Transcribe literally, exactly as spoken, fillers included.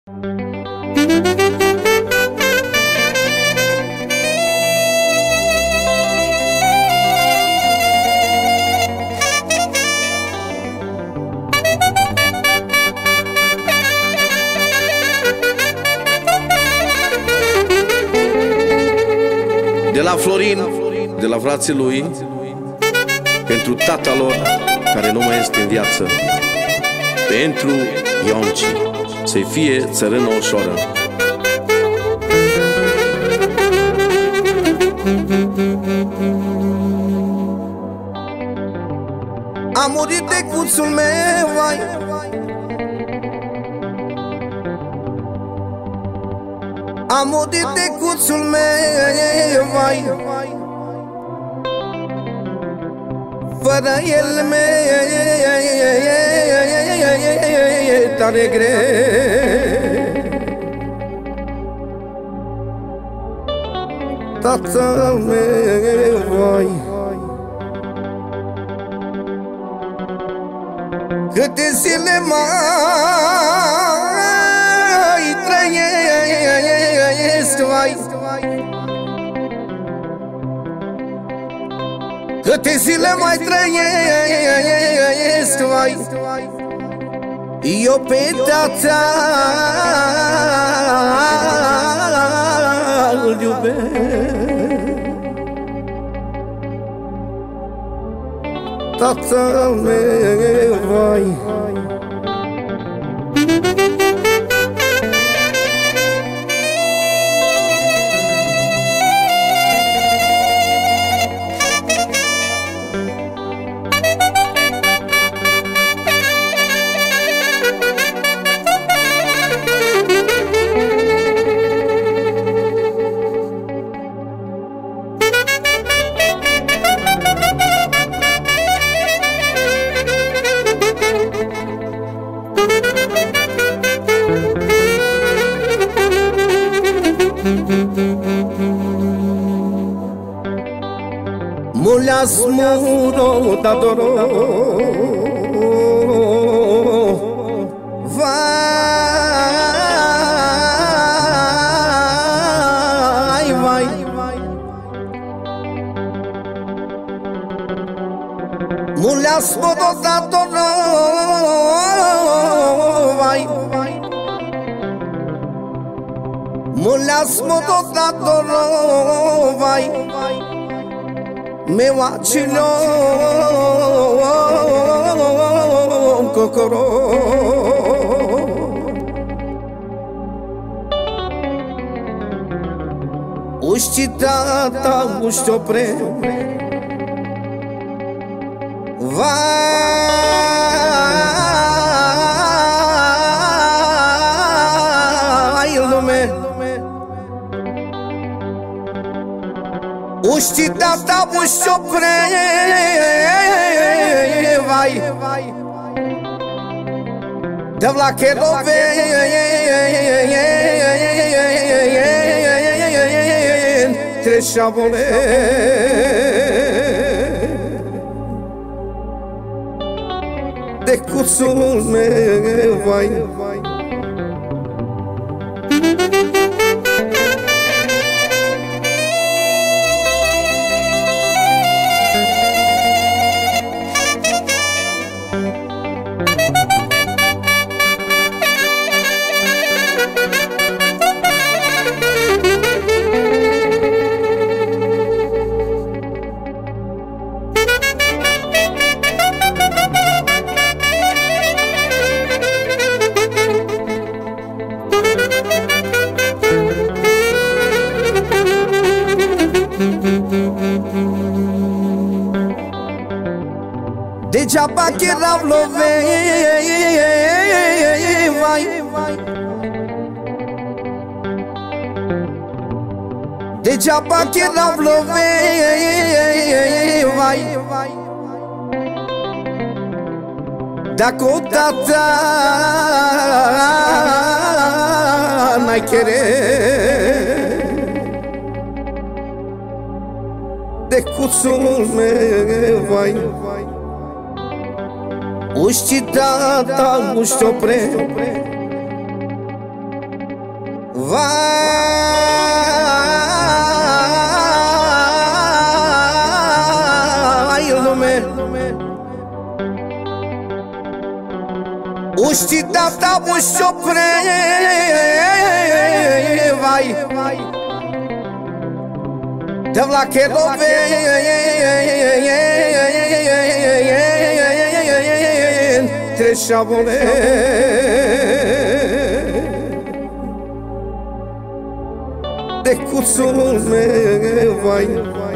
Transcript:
De la Florin, de la frații lui, pentru tata lor care nu mai este în viață, pentru Ionci, să-i fie țărână ușoară. A murit tecuțul meu, vai, a murit tecuțul meu, vai, fără el me tare greu. Tatăl meu, vai, câte zile mai trăiesc, vai, câte zile mai trăiesc, vai, eu pe tata îl iubesc. Tatăl meu, vai, mulheas muro da doro, vai, vai, mulheas muro da doro, vai, mulheas muro da doro, vai, meu acilhou cocorô. Uști tata, uști opre, vai lume, uști tata, uști opre, vai, de la cherove treșavole, tecuțul meu, vai, degeaba erau lovei, vai, degeaba erau lovei, vai, dacă odată n-ai querer, tecuțul meu, vai, uști tata, uști opre, Vai lume Uști da-ta ușopre Vai De la Cherove Treșavole De cuțul meu, vai